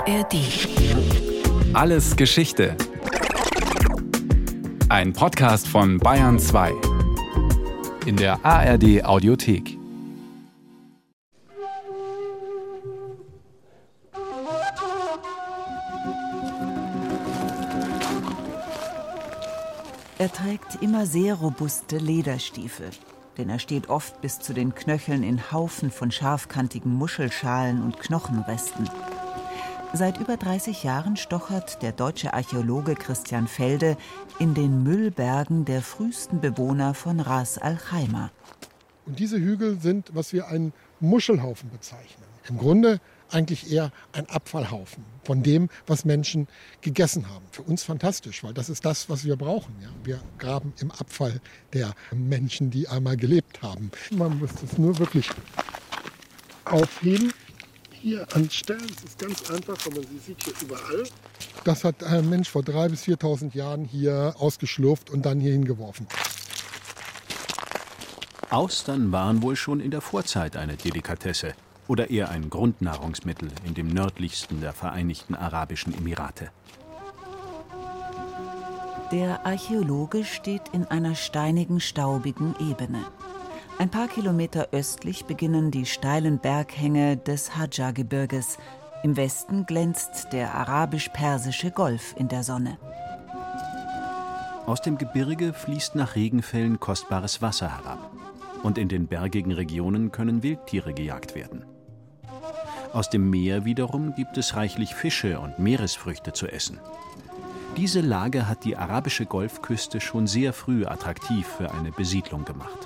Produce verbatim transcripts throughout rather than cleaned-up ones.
R D. Alles Geschichte. Ein Podcast von Bayern zwei. In der A R D Audiothek. Er trägt immer sehr robuste Lederstiefel, denn er steht oft bis zu den Knöcheln in Haufen von scharfkantigen Muschelschalen und Knochenresten. Seit über dreißig Jahren stochert der deutsche Archäologe Christian Felde in den Müllbergen der frühesten Bewohner von Ras Al Khaimah. Und diese Hügel sind, was wir einen Muschelhaufen bezeichnen. Im Grunde eigentlich eher ein Abfallhaufen von dem, was Menschen gegessen haben. Für uns fantastisch, weil das ist das, was wir brauchen. Ja? Wir graben im Abfall der Menschen, die einmal gelebt haben. Man muss das nur wirklich aufheben, hier anstellen. Das ist ganz einfach, weil man sie sieht hier überall. Das hat ein Mensch vor dreitausend bis viertausend Jahren hier ausgeschlurft und dann hier hingeworfen. Austern waren wohl schon in der Vorzeit eine Delikatesse oder eher ein Grundnahrungsmittel in dem nördlichsten der Vereinigten Arabischen Emirate. Der Archäologe steht in einer steinigen, staubigen Ebene. Ein paar Kilometer östlich beginnen die steilen Berghänge des Hadja-Gebirges. Im Westen glänzt der arabisch-persische Golf in der Sonne. Aus dem Gebirge fließt nach Regenfällen kostbares Wasser herab. Und in den bergigen Regionen können Wildtiere gejagt werden. Aus dem Meer wiederum gibt es reichlich Fische und Meeresfrüchte zu essen. Diese Lage hat die arabische Golfküste schon sehr früh attraktiv für eine Besiedlung gemacht.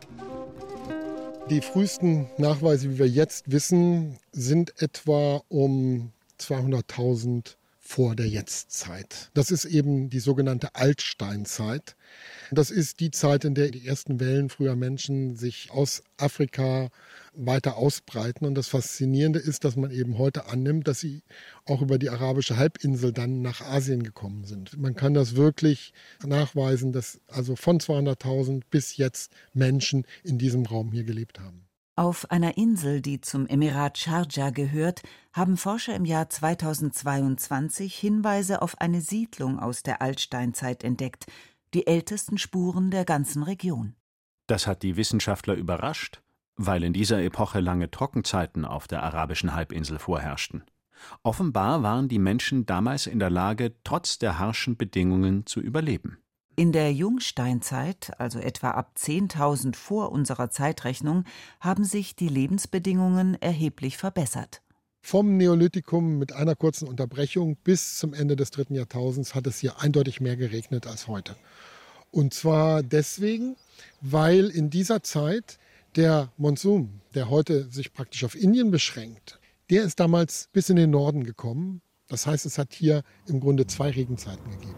Die frühesten Nachweise, wie wir jetzt wissen, sind etwa um zweihunderttausend vor der Jetztzeit. Das ist eben die sogenannte Altsteinzeit. Das ist die Zeit, in der die ersten Wellen früher Menschen sich aus Afrika weiter ausbreiten. Und das Faszinierende ist, dass man eben heute annimmt, dass sie auch über die arabische Halbinsel dann nach Asien gekommen sind. Man kann das wirklich nachweisen, dass also von zweihunderttausend bis jetzt Menschen in diesem Raum hier gelebt haben. Auf einer Insel, die zum Emirat Schardscha gehört, haben Forscher im Jahr zweitausendzweiundzwanzig Hinweise auf eine Siedlung aus der Altsteinzeit entdeckt, die ältesten Spuren der ganzen Region. Das hat die Wissenschaftler überrascht, weil in dieser Epoche lange Trockenzeiten auf der arabischen Halbinsel vorherrschten. Offenbar waren die Menschen damals in der Lage, trotz der harschen Bedingungen zu überleben. In der Jungsteinzeit, also etwa ab zehntausend vor unserer Zeitrechnung, haben sich die Lebensbedingungen erheblich verbessert. Vom Neolithikum mit einer kurzen Unterbrechung bis zum Ende des dritten Jahrtausends hat es hier eindeutig mehr geregnet als heute. Und zwar deswegen, weil in dieser Zeit der Monsun, der heute sich praktisch auf Indien beschränkt, der ist damals bis in den Norden gekommen. Das heißt, es hat hier im Grunde zwei Regenzeiten gegeben.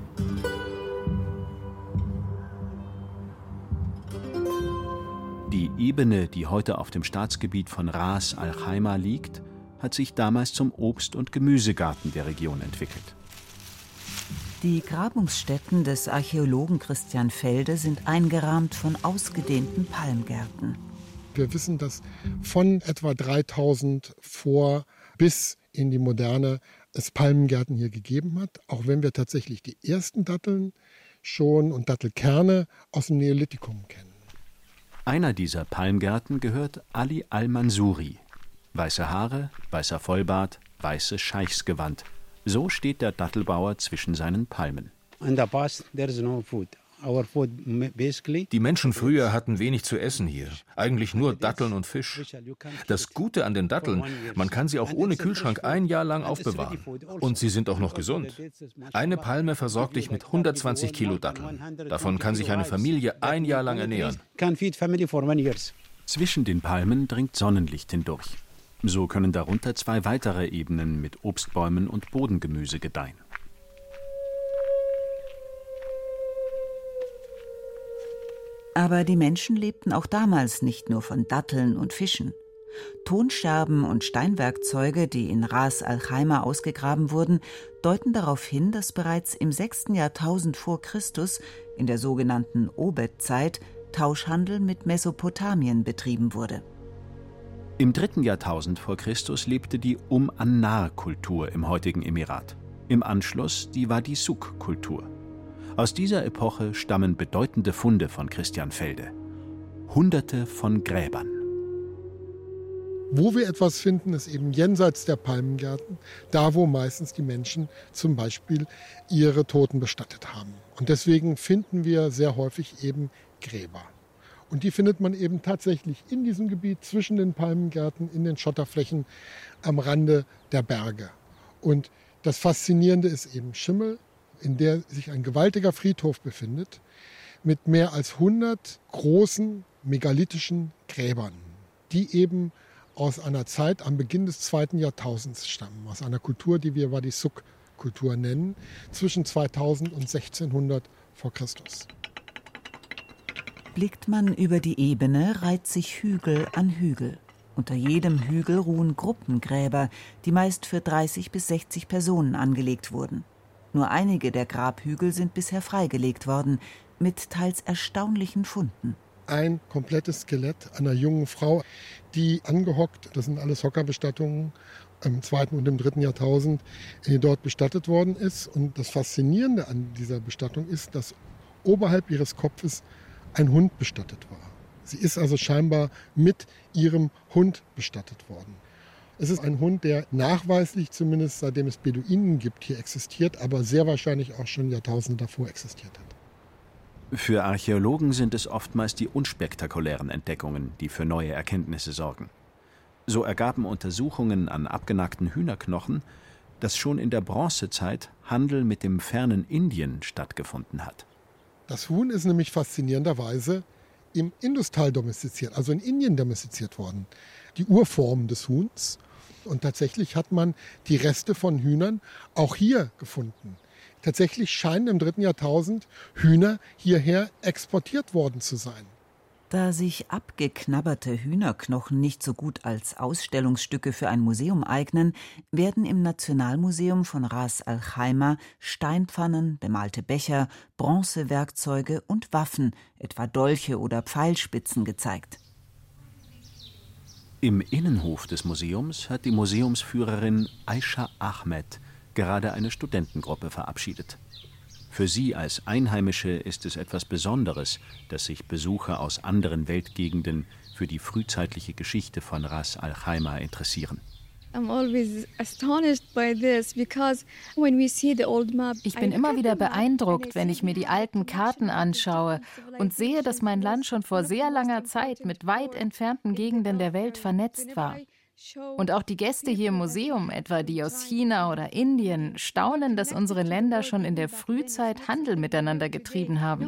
Die Ebene, die heute auf dem Staatsgebiet von Ras Al Khaimah liegt, hat sich damals zum Obst- und Gemüsegarten der Region entwickelt. Die Grabungsstätten des Archäologen Christian Felde sind eingerahmt von ausgedehnten Palmgärten. Wir wissen, dass von etwa dreitausend vor bis in die Moderne es Palmgärten hier gegeben hat, auch wenn wir tatsächlich die ersten Datteln schon und Dattelkerne aus dem Neolithikum kennen. Einer dieser Palmgärten gehört Ali al-Mansuri. Weiße Haare, weißer Vollbart, weißes Scheichsgewand. So steht der Dattelbauer zwischen seinen Palmen. Die Menschen früher hatten wenig zu essen hier, eigentlich nur Datteln und Fisch. Das Gute an den Datteln, man kann sie auch ohne Kühlschrank ein Jahr lang aufbewahren. Und sie sind auch noch gesund. Eine Palme versorgt dich mit hundertzwanzig Kilo Datteln. Davon kann sich eine Familie ein Jahr lang ernähren. Zwischen den Palmen dringt Sonnenlicht hindurch. So können darunter zwei weitere Ebenen mit Obstbäumen und Bodengemüse gedeihen. Aber die Menschen lebten auch damals nicht nur von Datteln und Fischen. Tonscherben und Steinwerkzeuge, die in Ras Al Khaimah ausgegraben wurden, deuten darauf hin, dass bereits im sechsten Jahrtausend vor Christus, in der sogenannten Obed-Zeit, Tauschhandel mit Mesopotamien betrieben wurde. Im dritten Jahrtausend vor Christus lebte die Um-an-Nar-Kultur im heutigen Emirat. Im Anschluss die Wadi-Suk-Kultur. Aus dieser Epoche stammen bedeutende Funde von Christian Felde. Hunderte von Gräbern. Wo wir etwas finden, ist eben jenseits der Palmengärten, da wo meistens die Menschen zum Beispiel ihre Toten bestattet haben. Und deswegen finden wir sehr häufig eben Gräber. Und die findet man eben tatsächlich in diesem Gebiet zwischen den Palmengärten, in den Schotterflächen am Rande der Berge. Und das Faszinierende ist eben Schimmel, in der sich ein gewaltiger Friedhof befindet, mit mehr als hundert großen megalithischen Gräbern, die eben aus einer Zeit am Beginn des zweiten Jahrtausends stammen, aus einer Kultur, die wir Wadi-Suk-Kultur nennen, zwischen zweitausend und sechzehnhundert vor Christus. Blickt man über die Ebene, reiht sich Hügel an Hügel. Unter jedem Hügel ruhen Gruppengräber, die meist für dreißig bis sechzig Personen angelegt wurden. Nur einige der Grabhügel sind bisher freigelegt worden, mit teils erstaunlichen Funden. Ein komplettes Skelett einer jungen Frau, die angehockt, das sind alles Hockerbestattungen, im zweiten und im dritten Jahrtausend, die dort bestattet worden ist. Und das Faszinierende an dieser Bestattung ist, dass oberhalb ihres Kopfes ein Hund bestattet war. Sie ist also scheinbar mit ihrem Hund bestattet worden. Es ist ein Hund, der nachweislich, zumindest seitdem es Beduinen gibt, hier existiert, aber sehr wahrscheinlich auch schon Jahrtausende davor existiert hat. Für Archäologen sind es oftmals die unspektakulären Entdeckungen, die für neue Erkenntnisse sorgen. So ergaben Untersuchungen an abgenackten Hühnerknochen, dass schon in der Bronzezeit Handel mit dem fernen Indien stattgefunden hat. Das Huhn ist nämlich faszinierenderweise im Industal domestiziert, also in Indien domestiziert worden. Die Urform des Huhns. Und tatsächlich hat man die Reste von Hühnern auch hier gefunden. Tatsächlich scheinen im dritten Jahrtausend Hühner hierher exportiert worden zu sein. Da sich abgeknabberte Hühnerknochen nicht so gut als Ausstellungsstücke für ein Museum eignen, werden im Nationalmuseum von Ras Al Khaimah Steinpfannen, bemalte Becher, Bronzewerkzeuge und Waffen, etwa Dolche oder Pfeilspitzen, gezeigt. Im Innenhof des Museums hat die Museumsführerin Aisha Ahmed gerade eine Studentengruppe verabschiedet. Für sie als Einheimische ist es etwas Besonderes, dass sich Besucher aus anderen Weltgegenden für die frühzeitliche Geschichte von Ras Al Khaimah interessieren. Ich bin immer wieder beeindruckt, wenn ich mir die alten Karten anschaue und sehe, dass mein Land schon vor sehr langer Zeit mit weit entfernten Gegenden der Welt vernetzt war. Und auch die Gäste hier im Museum, etwa die aus China oder Indien, staunen, dass unsere Länder schon in der Frühzeit Handel miteinander getrieben haben.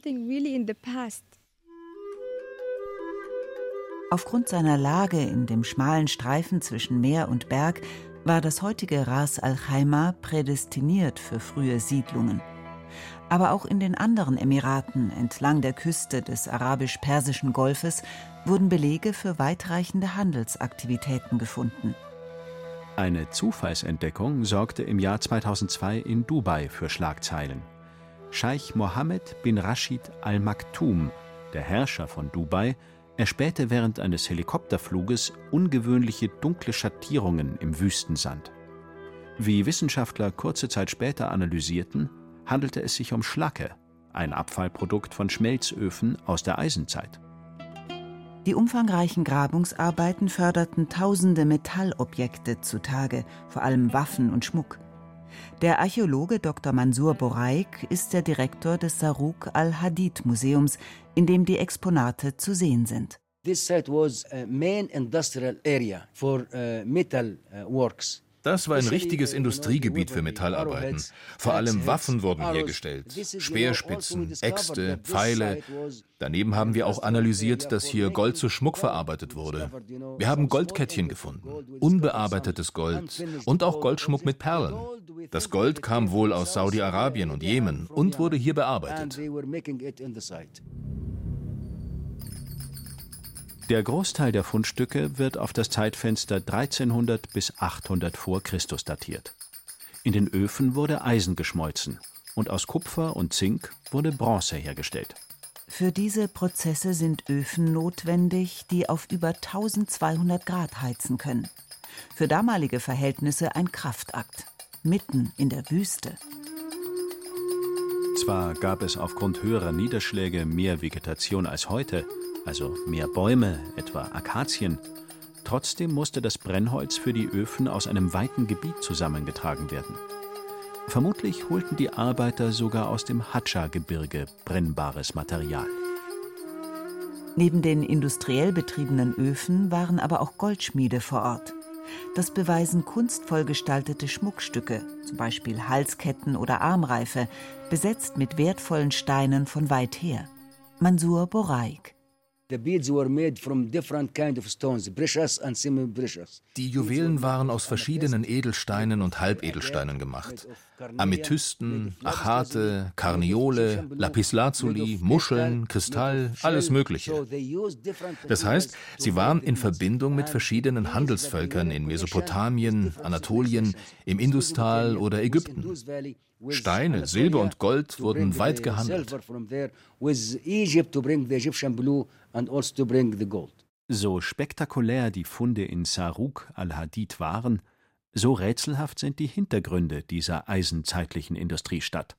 Aufgrund seiner Lage in dem schmalen Streifen zwischen Meer und Berg war das heutige Ras Al Khaimah prädestiniert für frühe Siedlungen. Aber auch in den anderen Emiraten entlang der Küste des arabisch-persischen Golfes wurden Belege für weitreichende Handelsaktivitäten gefunden. Eine Zufallsentdeckung sorgte im Jahr zweitausendzwei in Dubai für Schlagzeilen. Scheich Mohammed bin Rashid Al Maktoum, der Herrscher von Dubai, erspähte während eines Helikopterfluges ungewöhnliche dunkle Schattierungen im Wüstensand. Wie Wissenschaftler kurze Zeit später analysierten, handelte es sich um Schlacke, ein Abfallprodukt von Schmelzöfen aus der Eisenzeit. Die umfangreichen Grabungsarbeiten förderten tausende Metallobjekte zutage, vor allem Waffen und Schmuck. Der Archäologe Doktor Mansour Boraik ist der Direktor des Saruq al-Hadid-Museums, in dem die Exponate zu sehen sind. This site was a main industrial area for uh, metal uh, works. Das war ein richtiges Industriegebiet für Metallarbeiten. Vor allem Waffen wurden hergestellt. Speerspitzen, Äxte, Pfeile. Daneben haben wir auch analysiert, dass hier Gold zu Schmuck verarbeitet wurde. Wir haben Goldkettchen gefunden, unbearbeitetes Gold und auch Goldschmuck mit Perlen. Das Gold kam wohl aus Saudi-Arabien und Jemen und wurde hier bearbeitet. Der Großteil der Fundstücke wird auf das Zeitfenster dreizehnhundert bis achthundert vor Christus datiert. In den Öfen wurde Eisen geschmolzen und aus Kupfer und Zink wurde Bronze hergestellt. Für diese Prozesse sind Öfen notwendig, die auf über eintausendzweihundert Grad heizen können. Für damalige Verhältnisse ein Kraftakt, mitten in der Wüste. Zwar gab es aufgrund höherer Niederschläge mehr Vegetation als heute, also mehr Bäume, etwa Akazien. Trotzdem musste das Brennholz für die Öfen aus einem weiten Gebiet zusammengetragen werden. Vermutlich holten die Arbeiter sogar aus dem Hatscha-Gebirge brennbares Material. Neben den industriell betriebenen Öfen waren aber auch Goldschmiede vor Ort. Das beweisen kunstvoll gestaltete Schmuckstücke, zum Beispiel Halsketten oder Armreife, besetzt mit wertvollen Steinen von weit her. Mansour Boraik. Die Juwelen waren aus verschiedenen Edelsteinen und Halbedelsteinen gemacht. Amethysten, Achate, Karniole, Lapislazuli, Muscheln, Kristall, alles Mögliche. Das heißt, sie waren in Verbindung mit verschiedenen Handelsvölkern in Mesopotamien, Anatolien, im Industal oder Ägypten. Steine, Silber und Gold wurden weit gehandelt. So spektakulär die Funde in Saruk al-Hadid waren, so rätselhaft sind die Hintergründe dieser eisenzeitlichen Industriestadt.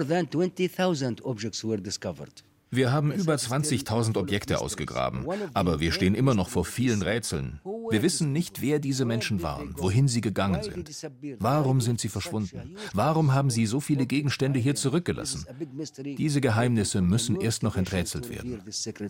Wir haben über zwanzigtausend Objekte ausgegraben, aber wir stehen immer noch vor vielen Rätseln. Wir wissen nicht, wer diese Menschen waren, wohin sie gegangen sind. Warum sind sie verschwunden? Warum haben sie so viele Gegenstände hier zurückgelassen? Diese Geheimnisse müssen erst noch enträtselt werden.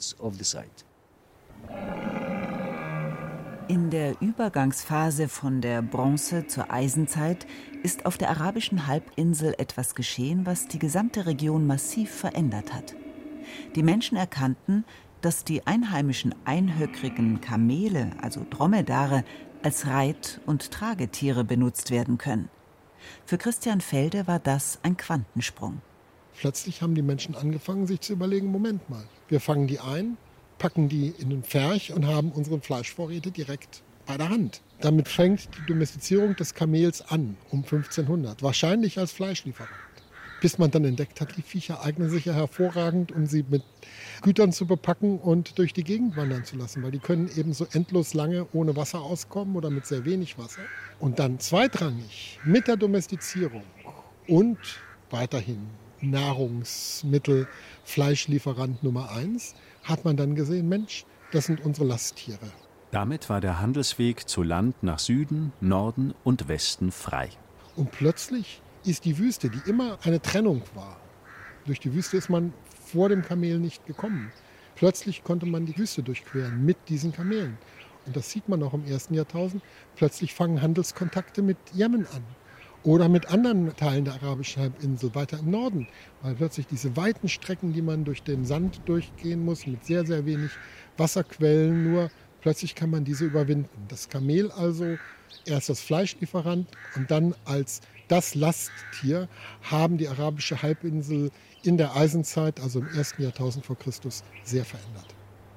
In der Übergangsphase von der Bronze zur Eisenzeit ist auf der arabischen Halbinsel etwas geschehen, was die gesamte Region massiv verändert hat. Die Menschen erkannten, dass die einheimischen einhöckrigen Kamele, also Dromedare, als Reit- und Tragetiere benutzt werden können. Für Christian Felde war das ein Quantensprung. Plötzlich haben die Menschen angefangen, sich zu überlegen, Moment mal, wir fangen die ein, packen die in den Pferch und haben unsere Fleischvorräte direkt bei der Hand. Damit fängt die Domestizierung des Kamels an, um fünfzehnhundert, wahrscheinlich als Fleischlieferant. Bis man dann entdeckt hat, die Viecher eignen sich ja hervorragend, um sie mit Gütern zu bepacken und durch die Gegend wandern zu lassen, weil die können eben so endlos lange ohne Wasser auskommen oder mit sehr wenig Wasser. Und dann zweitrangig mit der Domestizierung und weiterhin Nahrungsmittel, Fleischlieferant Nummer eins, hat man dann gesehen, Mensch, das sind unsere Lasttiere. Damit war der Handelsweg zu Land nach Süden, Norden und Westen frei. Und plötzlich ist die Wüste, die immer eine Trennung war. Durch die Wüste ist man vor dem Kamel nicht gekommen. Plötzlich konnte man die Wüste durchqueren mit diesen Kamelen. Und das sieht man auch im ersten Jahrtausend. Plötzlich fangen Handelskontakte mit Jemen an. Oder mit anderen Teilen der arabischen Halbinsel, weiter im Norden. Weil plötzlich diese weiten Strecken, die man durch den Sand durchgehen muss, mit sehr, sehr wenig Wasserquellen nur, plötzlich kann man diese überwinden. Das Kamel also erst als Fleischlieferant und dann als das Lasttier haben die arabische Halbinsel in der Eisenzeit, also im ersten Jahrtausend vor Christus, sehr verändert.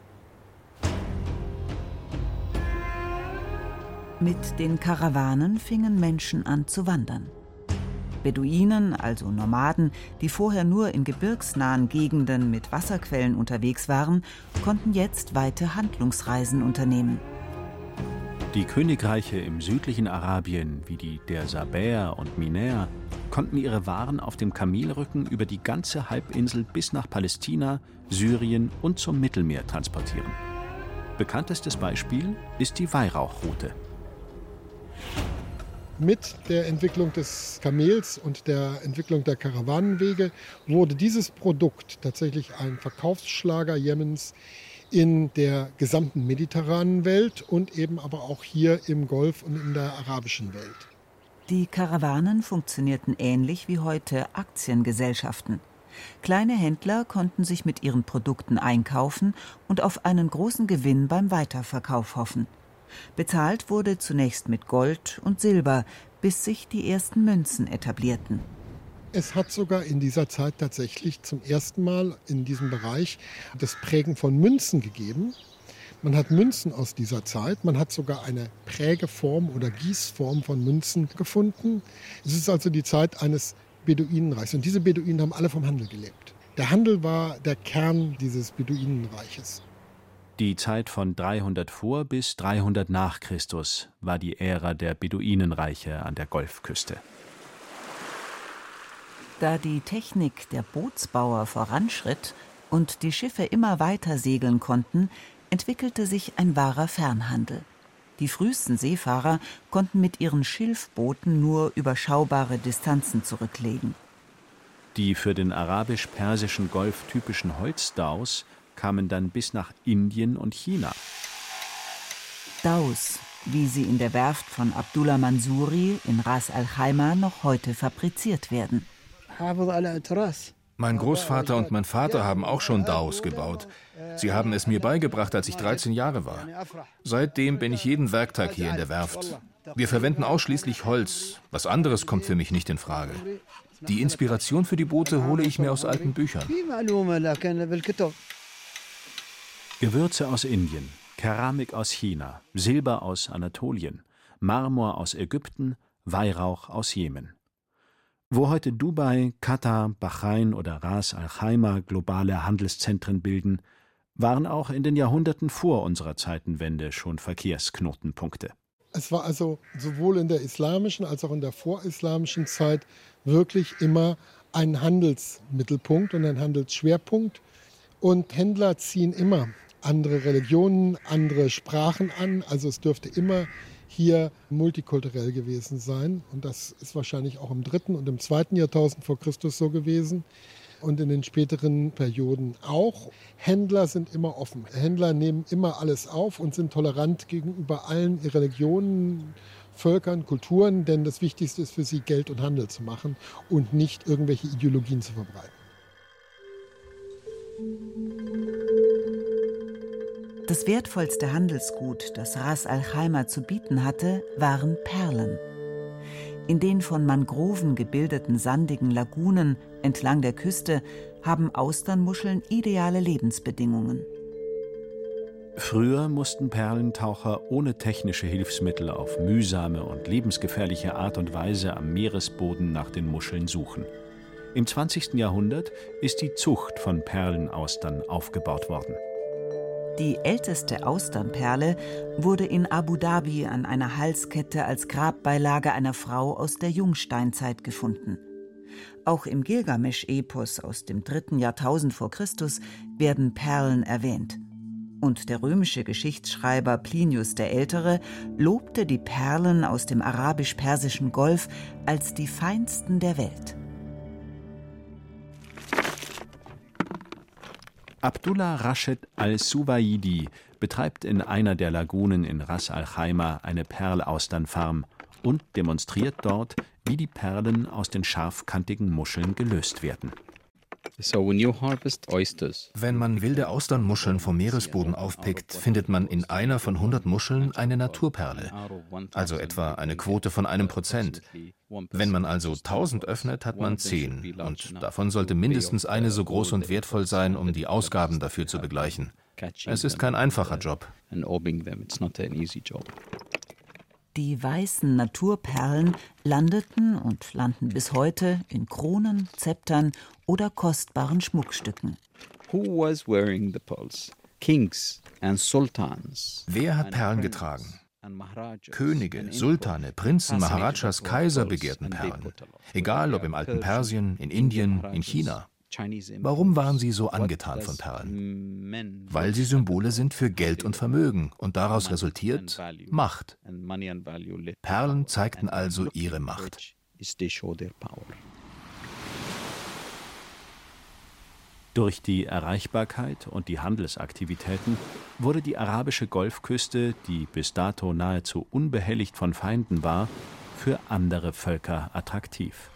Mit den Karawanen fingen Menschen an zu wandern. Beduinen, also Nomaden, die vorher nur in gebirgsnahen Gegenden mit Wasserquellen unterwegs waren, konnten jetzt weite Handlungsreisen unternehmen. Die Königreiche im südlichen Arabien, wie die der Sabäer und Minäer, konnten ihre Waren auf dem Kamelrücken über die ganze Halbinsel bis nach Palästina, Syrien und zum Mittelmeer transportieren. Bekanntestes Beispiel ist die Weihrauchroute. Mit der Entwicklung des Kamels und der Entwicklung der Karawanenwege wurde dieses Produkt tatsächlich ein Verkaufsschlager Jemens in der gesamten mediterranen Welt und eben aber auch hier im Golf und in der arabischen Welt. Die Karawanen funktionierten ähnlich wie heute Aktiengesellschaften. Kleine Händler konnten sich mit ihren Produkten einkaufen und auf einen großen Gewinn beim Weiterverkauf hoffen. Bezahlt wurde zunächst mit Gold und Silber, bis sich die ersten Münzen etablierten. Es hat sogar in dieser Zeit tatsächlich zum ersten Mal in diesem Bereich das Prägen von Münzen gegeben. Man hat Münzen aus dieser Zeit, man hat sogar eine Prägeform oder Gießform von Münzen gefunden. Es ist also die Zeit eines Beduinenreichs und diese Beduinen haben alle vom Handel gelebt. Der Handel war der Kern dieses Beduinenreiches. Die Zeit von dreihundert vor bis dreihundert nach Christus war die Ära der Beduinenreiche an der Golfküste. Da die Technik der Bootsbauer voranschritt und die Schiffe immer weiter segeln konnten, entwickelte sich ein wahrer Fernhandel. Die frühesten Seefahrer konnten mit ihren Schilfbooten nur überschaubare Distanzen zurücklegen. Die für den arabisch-persischen Golf typischen Holzdaus kamen dann bis nach Indien und China. Daus, wie sie in der Werft von Abdullah Mansuri in Ras Al Khaimah noch heute fabriziert werden. Mein Großvater und mein Vater haben auch schon Daus gebaut. Sie haben es mir beigebracht, als ich dreizehn Jahre war. Seitdem bin ich jeden Werktag hier in der Werft. Wir verwenden ausschließlich Holz. Was anderes kommt für mich nicht in Frage. Die Inspiration für die Boote hole ich mir aus alten Büchern. Gewürze aus Indien, Keramik aus China, Silber aus Anatolien, Marmor aus Ägypten, Weihrauch aus Jemen. Wo heute Dubai, Katar, Bahrain oder Ras Al Khaimah globale Handelszentren bilden, waren auch in den Jahrhunderten vor unserer Zeitenwende schon Verkehrsknotenpunkte. Es war also sowohl in der islamischen als auch in der vorislamischen Zeit wirklich immer ein Handelsmittelpunkt und ein Handelsschwerpunkt. Und Händler ziehen immer andere Religionen, andere Sprachen an. Also es dürfte immer hier multikulturell gewesen sein. Und das ist wahrscheinlich auch im dritten und im zweiten Jahrtausend vor Christus so gewesen. Und in den späteren Perioden auch. Händler sind immer offen. Händler nehmen immer alles auf und sind tolerant gegenüber allen Religionen, Völkern, Kulturen. Denn das Wichtigste ist für sie, Geld und Handel zu machen und nicht irgendwelche Ideologien zu verbreiten. Das wertvollste Handelsgut, das Ras Al Khaimah zu bieten hatte, waren Perlen. In den von Mangroven gebildeten sandigen Lagunen entlang der Küste haben Austernmuscheln ideale Lebensbedingungen. Früher mussten Perlentaucher ohne technische Hilfsmittel auf mühsame und lebensgefährliche Art und Weise am Meeresboden nach den Muscheln suchen. Im zwanzigsten Jahrhundert ist die Zucht von Perlenaustern aufgebaut worden. Die älteste Austernperle wurde in Abu Dhabi an einer Halskette als Grabbeilage einer Frau aus der Jungsteinzeit gefunden. Auch im Gilgamesch-Epos aus dem dritten Jahrtausend vor Christus werden Perlen erwähnt. Und der römische Geschichtsschreiber Plinius der Ältere lobte die Perlen aus dem arabisch-persischen Golf als die feinsten der Welt. Abdullah Rashid al-Suwaidi betreibt in einer der Lagunen in Ras Al Khaimah eine Perlausternfarm und demonstriert dort, wie die Perlen aus den scharfkantigen Muscheln gelöst werden. Wenn man wilde Austernmuscheln vom Meeresboden aufpickt, findet man in einer von hundert Muscheln eine Naturperle, also etwa eine Quote von einem Prozent. Wenn man also tausend öffnet, hat man zehn, und davon sollte mindestens eine so groß und wertvoll sein, um die Ausgaben dafür zu begleichen. Es ist kein einfacher Job. Die weißen Naturperlen landeten und landen bis heute in Kronen, Zeptern oder kostbaren Schmuckstücken. Wer hat Perlen getragen? Könige, Sultane, Prinzen, Maharajas, Kaiser begehrten Perlen. Egal ob im alten Persien, in Indien, in China. Warum waren sie so angetan von Perlen? Weil sie Symbole sind für Geld und Vermögen und daraus resultiert Macht. Perlen zeigten also ihre Macht. Durch die Erreichbarkeit und die Handelsaktivitäten wurde die arabische Golfküste, die bis dato nahezu unbehelligt von Feinden war, für andere Völker attraktiv.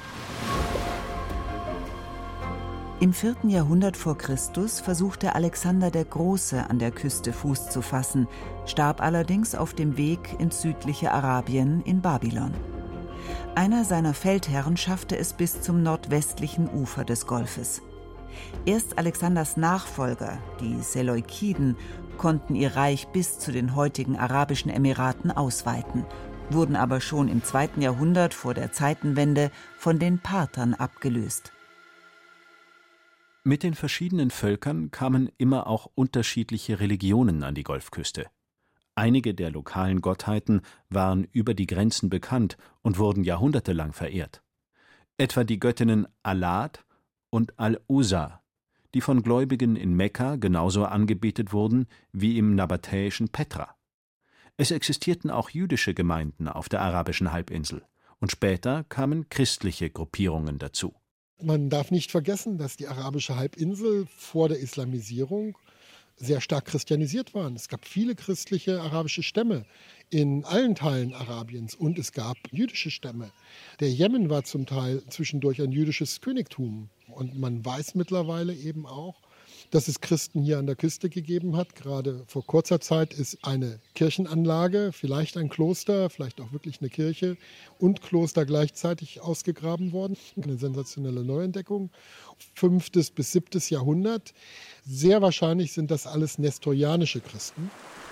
Im vierten Jahrhundert vor Christus versuchte Alexander der Große an der Küste Fuß zu fassen, starb allerdings auf dem Weg ins südliche Arabien in Babylon. Einer seiner Feldherren schaffte es bis zum nordwestlichen Ufer des Golfes. Erst Alexanders Nachfolger, die Seleukiden, konnten ihr Reich bis zu den heutigen Arabischen Emiraten ausweiten, wurden aber schon im zweiten Jahrhundert vor der Zeitenwende von den Parthern abgelöst. Mit den verschiedenen Völkern kamen immer auch unterschiedliche Religionen an die Golfküste. Einige der lokalen Gottheiten waren über die Grenzen bekannt und wurden jahrhundertelang verehrt. Etwa die Göttinnen Allat und Al-Uzza, die von Gläubigen in Mekka genauso angebetet wurden wie im nabatäischen Petra. Es existierten auch jüdische Gemeinden auf der arabischen Halbinsel und später kamen christliche Gruppierungen dazu. Man darf nicht vergessen, dass die arabische Halbinsel vor der Islamisierung sehr stark christianisiert war. Es gab viele christliche arabische Stämme in allen Teilen Arabiens und es gab jüdische Stämme. Der Jemen war zum Teil zwischendurch ein jüdisches Königtum. Und man weiß mittlerweile eben auch, dass es Christen hier an der Küste gegeben hat. Gerade vor kurzer Zeit ist eine Kirchenanlage, vielleicht ein Kloster, vielleicht auch wirklich eine Kirche und Kloster gleichzeitig ausgegraben worden. Eine sensationelle Neuentdeckung. Fünftes bis siebtes Jahrhundert. Sehr wahrscheinlich sind das alles nestorianische Christen.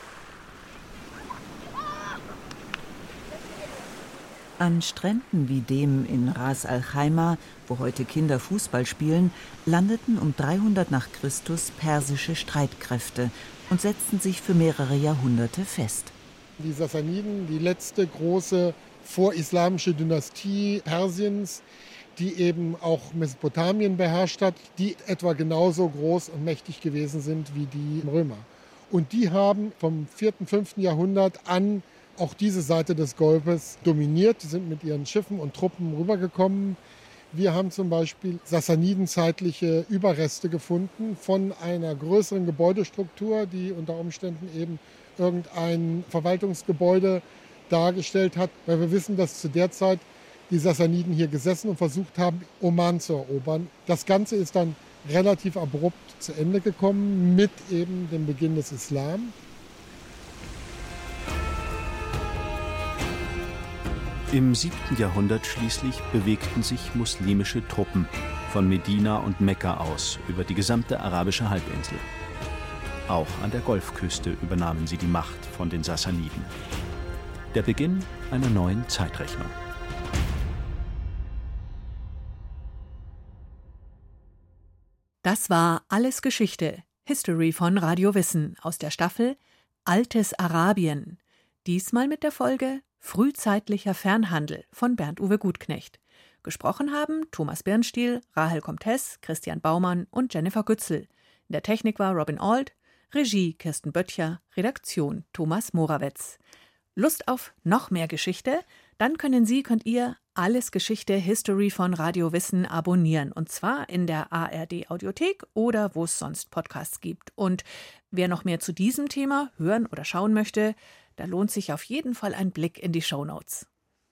An Stränden wie dem in Ras al-Khaimah, wo heute Kinder Fußball spielen, landeten um dreihundert nach Christus persische Streitkräfte und setzten sich für mehrere Jahrhunderte fest. Die Sassaniden, die letzte große vorislamische Dynastie Persiens, die eben auch Mesopotamien beherrscht hat, die etwa genauso groß und mächtig gewesen sind wie die Römer. Und die haben vom vierten, fünften Jahrhundert an auch diese Seite des Golfes dominiert, sind mit ihren Schiffen und Truppen rübergekommen. Wir haben zum Beispiel sassanidenzeitliche Überreste gefunden von einer größeren Gebäudestruktur, die unter Umständen eben irgendein Verwaltungsgebäude dargestellt hat, weil wir wissen, dass zu der Zeit die Sassaniden hier gesessen und versucht haben, Oman zu erobern. Das Ganze ist dann relativ abrupt zu Ende gekommen mit eben dem Beginn des Islam. Im siebten Jahrhundert schließlich bewegten sich muslimische Truppen von Medina und Mekka aus über die gesamte arabische Halbinsel. Auch an der Golfküste übernahmen sie die Macht von den Sassaniden. Der Beginn einer neuen Zeitrechnung. Das war Alles Geschichte, History von Radio Wissen aus der Staffel Altes Arabien. Diesmal mit der Folge Frühzeitlicher Fernhandel von Bernd-Uwe Gutknecht. Gesprochen haben Thomas Birnstiel, Rahel Comtes, Christian Baumann und Jennifer Gützel. In der Technik war Robin Auld, Regie Kirsten Böttcher, Redaktion Thomas Morawetz. Lust auf noch mehr Geschichte? Dann können Sie, könnt ihr Alles Geschichte History von Radio Wissen abonnieren. Und zwar in der A R D Audiothek oder wo es sonst Podcasts gibt. Und wer noch mehr zu diesem Thema hören oder schauen möchte, da lohnt sich auf jeden Fall ein Blick in die Shownotes.